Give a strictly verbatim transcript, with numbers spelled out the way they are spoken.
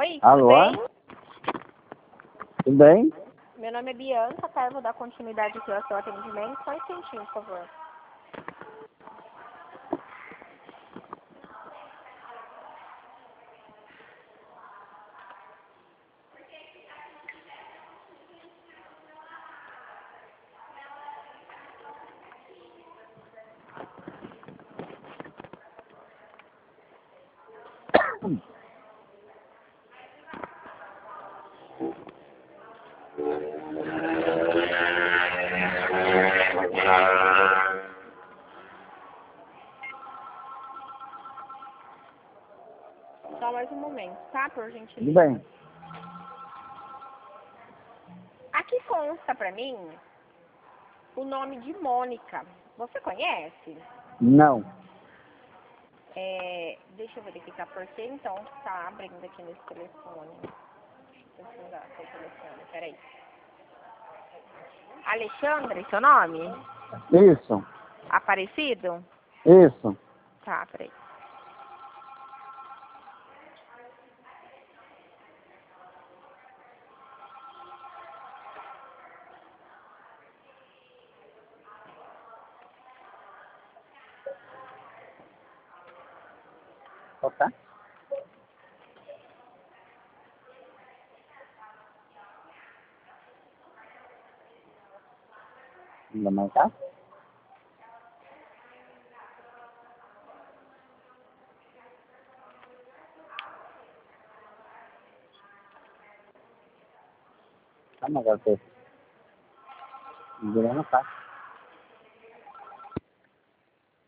Oi, tudo Alô? bem? Tudo bem? Meu nome é Bianca, tá? Eu vou dar continuidade aqui ao seu atendimento. Só um instantinho, por favor. Só mais um momento, tá? Por gentileza. Tudo bem. Aqui consta pra mim o nome de Mônica. Você conhece? Não. É, deixa eu verificar por que então tá abrindo aqui nesse telefone. Deixa eu pesquisar seu telefone, peraí. Alexandre, seu nome? Isso. Aparecido? Isso. Tá, peraí. Ok. Ainda mais tá? Tá, mas eu tô. Virando, tá?